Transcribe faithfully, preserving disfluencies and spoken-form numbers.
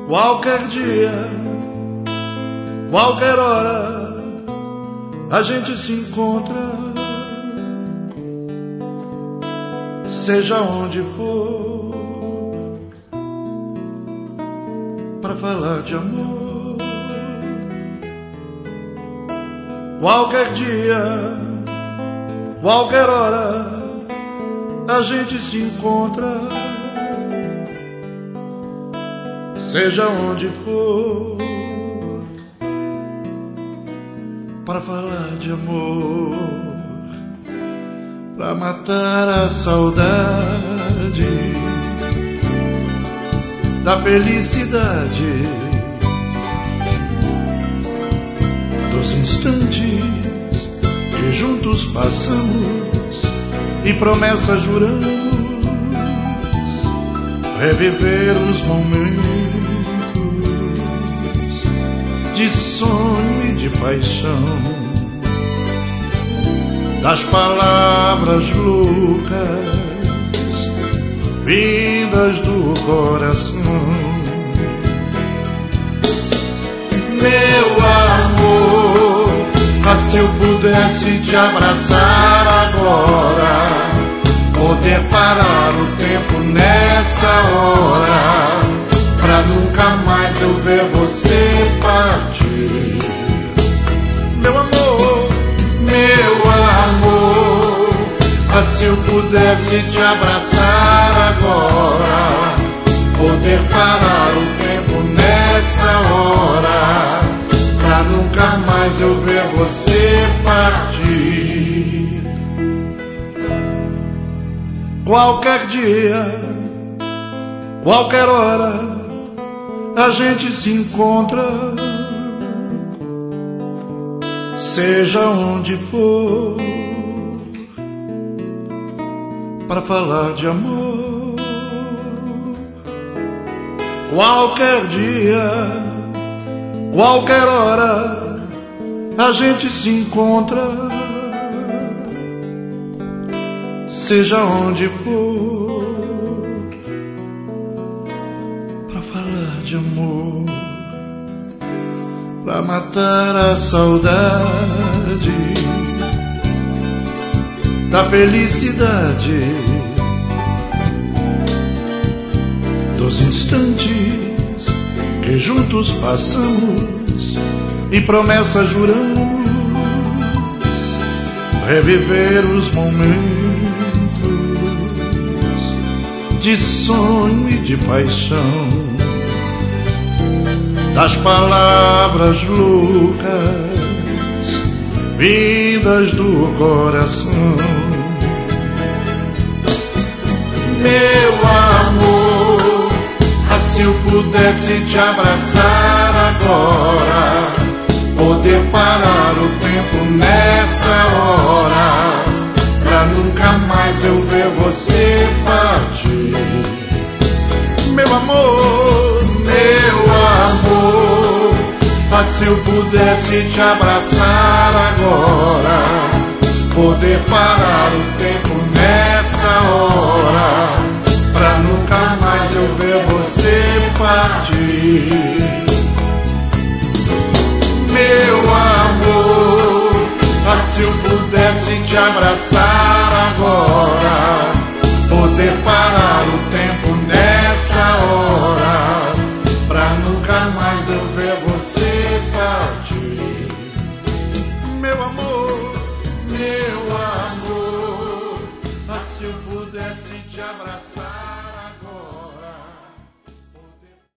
Qualquer dia, qualquer hora, a gente se encontra, seja onde for, para falar de amor. Qualquer dia, qualquer hora, a gente se encontra, seja onde for, para falar de amor, para matar a saudade da felicidade dos instantes que juntos passamos e promessas juramos reviver os momentos de sonho e de paixão, das palavras loucas vindas do coração. Meu amor, ah, se eu pudesse te abraçar agora, poder parar o tempo nessa hora, pra nunca mais eu ver você partir. Meu amor, meu amor, ah, se eu pudesse te abraçar agora, poder parar o tempo nessa hora, pra nunca mais eu ver você partir. Qualquer dia, qualquer hora, a gente se encontra, seja onde for, para falar de amor. Qualquer dia, qualquer hora, a gente se encontra, seja onde for, pra falar de amor, pra matar a saudade da felicidade dos instantes que juntos passamos e promessas juramos reviver os momentos de sonho e de paixão, das palavras loucas vindas do coração. Meu amor, ah, se eu pudesse te abraçar agora, poder parar o tempo nessa hora, pra nunca mais eu ver você partir. Meu amor, meu amor, ah, se eu pudesse te abraçar agora, poder parar o tempo nessa hora, pra nunca mais eu ver você partir. Meu amor, ah, se eu pudesse te abraçar agora,